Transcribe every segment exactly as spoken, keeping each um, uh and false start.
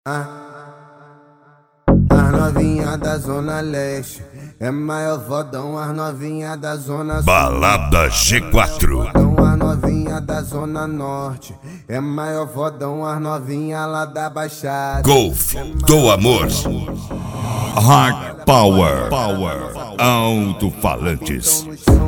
Ah, as novinha da Zona Leste é maior fodão, as novinha da Zona Sul. Balada G quatro. As novinha da Zona Norte é maior fodão, as novinha lá da Baixada. Golf do Amor. Hard Power. Power. Alto-falantes.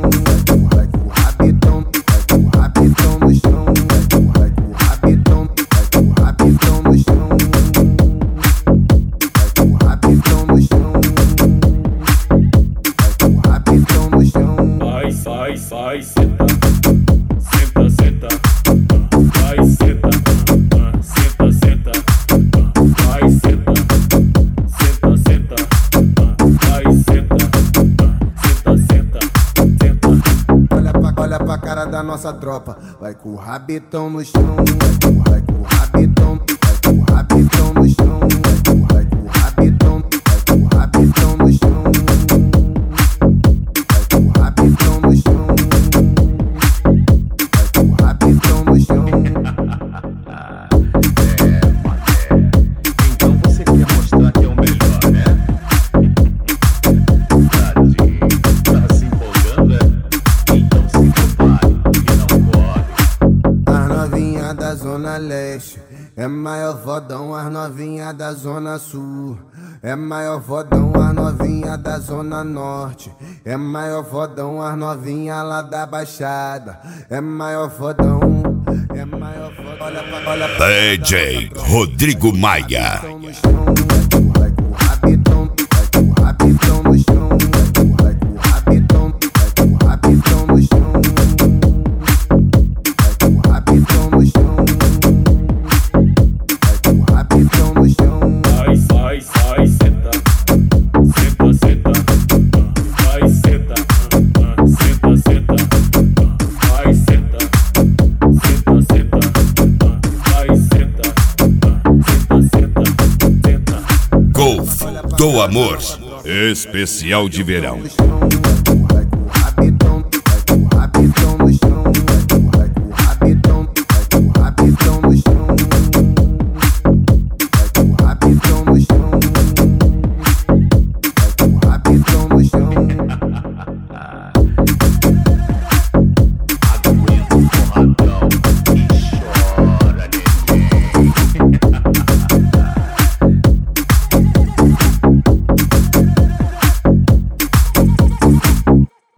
Vai, sai, sai, senta, senta, senta, vai, senta, senta, senta, vai, senta, senta, senta, vai, senta, senta, senta, senta. Olha pra, olha pra cara da nossa tropa, vai com o rabetão no chão, vai com o rabetão, vai com o rabetão no chão, vai com o rabetão, vai com o rabetão no chão. Da Zona Leste é maior fodão, as novinha da Zona Sul é maior fodão, as novinha da Zona Norte é maior fodão, as novinha lá da Baixada é maior fodão, é maior fodão. Olha pra, olha pra D J Rodrigo Maia. Vai com o rabetão, vai com o rabetão no chão, vai com o rabetão, vai com o rabetão no chão. Sai, sai, sai, senta, senta, senta, vai, senta, senta, senta, vai, senta, senta, senta, vai, senta, senta, senta, senta. Golf do Amor. Especial de verão.